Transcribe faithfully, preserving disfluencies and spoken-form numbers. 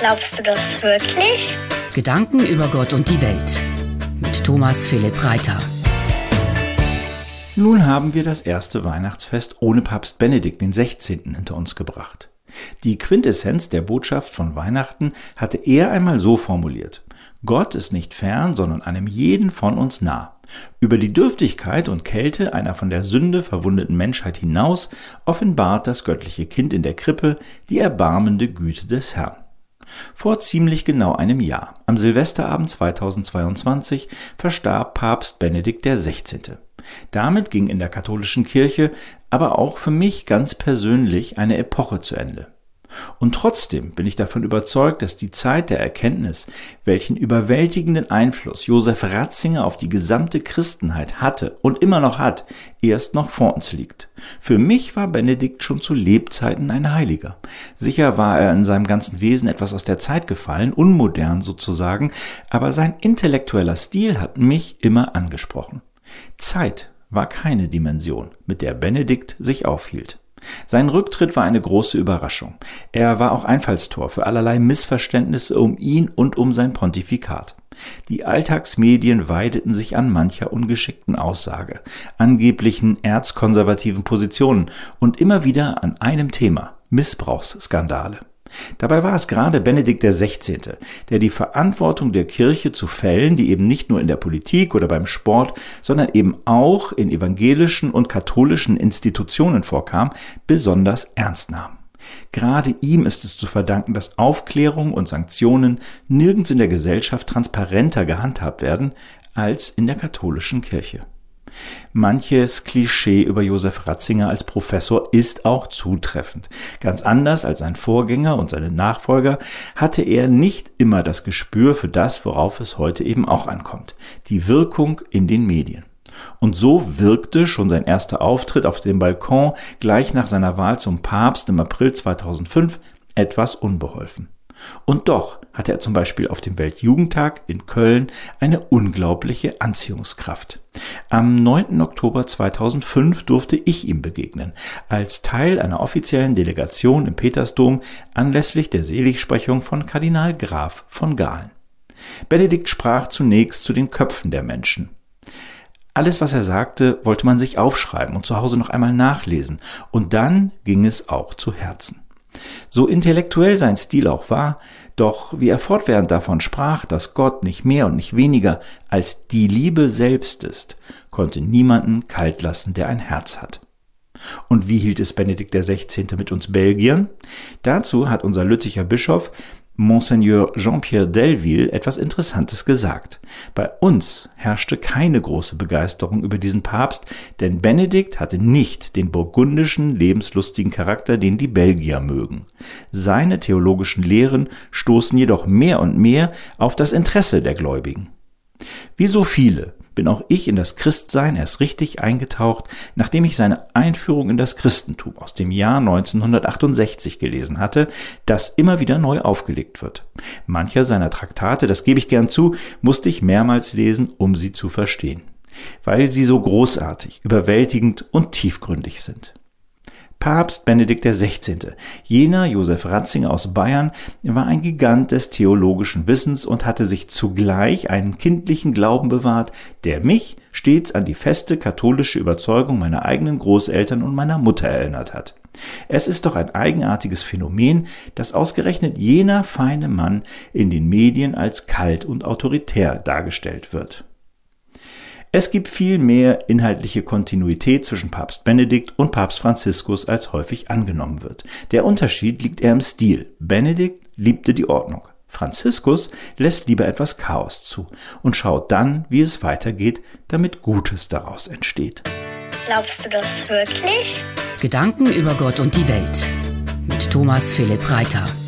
Glaubst du das wirklich? Gedanken über Gott und die Welt mit Thomas Philipp Reiter. Nun haben wir das erste Weihnachtsfest ohne Papst Benedikt den Sechzehnten hinter uns gebracht. Die Quintessenz der Botschaft von Weihnachten hatte er einmal so formuliert: Gott ist nicht fern, sondern einem jeden von uns nah. Über die Dürftigkeit und Kälte einer von der Sünde verwundeten Menschheit hinaus offenbart das göttliche Kind in der Krippe die erbarmende Güte des Herrn. Vor ziemlich genau einem Jahr, am Silvesterabend zweitausendzweiundzwanzig, verstarb Papst Benedikt der Sechzehnte. Damit ging in der katholischen Kirche, aber auch für mich ganz persönlich, eine Epoche zu Ende. Und trotzdem bin ich davon überzeugt, dass die Zeit der Erkenntnis, welchen überwältigenden Einfluss Josef Ratzinger auf die gesamte Christenheit hatte und immer noch hat, erst noch vor uns liegt. Für mich war Benedikt schon zu Lebzeiten ein Heiliger. Sicher war er in seinem ganzen Wesen etwas aus der Zeit gefallen, unmodern sozusagen, aber sein intellektueller Stil hat mich immer angesprochen. Zeit war keine Dimension, mit der Benedikt sich aufhielt. Sein Rücktritt war eine große Überraschung. Er war auch Einfallstor für allerlei Missverständnisse um ihn und um sein Pontifikat. Die Alltagsmedien weideten sich an mancher ungeschickten Aussage, angeblichen erzkonservativen Positionen und immer wieder an einem Thema: Missbrauchsskandale. Dabei war es gerade Benedikt der Sechzehnte, der die Verantwortung der Kirche zu Fällen, die eben nicht nur in der Politik oder beim Sport, sondern eben auch in evangelischen und katholischen Institutionen vorkam, besonders ernst nahm. Gerade ihm ist es zu verdanken, dass Aufklärung und Sanktionen nirgends in der Gesellschaft transparenter gehandhabt werden als in der katholischen Kirche. Manches Klischee über Josef Ratzinger als Professor ist auch zutreffend. Ganz anders als sein Vorgänger und seine Nachfolger hatte er nicht immer das Gespür für das, worauf es heute eben auch ankommt: die Wirkung in den Medien. Und so wirkte schon sein erster Auftritt auf dem Balkon gleich nach seiner Wahl zum Papst im April zweitausendfünf etwas unbeholfen. Und doch hatte er zum Beispiel auf dem Weltjugendtag in Köln eine unglaubliche Anziehungskraft. Am neunten Oktober zweitausendfünf durfte ich ihm begegnen, als Teil einer offiziellen Delegation im Petersdom anlässlich der Seligsprechung von Kardinal Graf von Galen. Benedikt sprach zunächst zu den Köpfen der Menschen. Alles, was er sagte, wollte man sich aufschreiben und zu Hause noch einmal nachlesen, und dann ging es auch zu Herzen. So intellektuell sein Stil auch war, doch wie er fortwährend davon sprach, dass Gott nicht mehr und nicht weniger als die Liebe selbst ist, konnte niemanden kalt lassen, der ein Herz hat. Und wie hielt es Benedikt der Sechzehnte mit uns Belgiern? Dazu hat unser Lütticher Bischof Monseigneur Jean-Pierre Delville etwas Interessantes gesagt. Bei uns herrschte keine große Begeisterung über diesen Papst, denn Benedikt hatte nicht den burgundischen, lebenslustigen Charakter, den die Belgier mögen. Seine theologischen Lehren stoßen jedoch mehr und mehr auf das Interesse der Gläubigen. Wie so viele bin auch ich in das Christsein erst richtig eingetaucht, nachdem ich seine Einführung in das Christentum aus dem Jahr neunzehnhundertachtundsechzig gelesen hatte, das immer wieder neu aufgelegt wird. Mancher seiner Traktate, das gebe ich gern zu, musste ich mehrmals lesen, um sie zu verstehen, weil sie so großartig, überwältigend und tiefgründig sind. Papst Benedikt der Sechzehnte, jener Josef Ratzinger aus Bayern, war ein Gigant des theologischen Wissens und hatte sich zugleich einen kindlichen Glauben bewahrt, der mich stets an die feste katholische Überzeugung meiner eigenen Großeltern und meiner Mutter erinnert hat. Es ist doch ein eigenartiges Phänomen, dass ausgerechnet jener feine Mann in den Medien als kalt und autoritär dargestellt wird. Es gibt viel mehr inhaltliche Kontinuität zwischen Papst Benedikt und Papst Franziskus, als häufig angenommen wird. Der Unterschied liegt eher im Stil. Benedikt liebte die Ordnung. Franziskus lässt lieber etwas Chaos zu und schaut dann, wie es weitergeht, damit Gutes daraus entsteht. Glaubst du das wirklich? Gedanken über Gott und die Welt mit Thomas Philipp Reiter.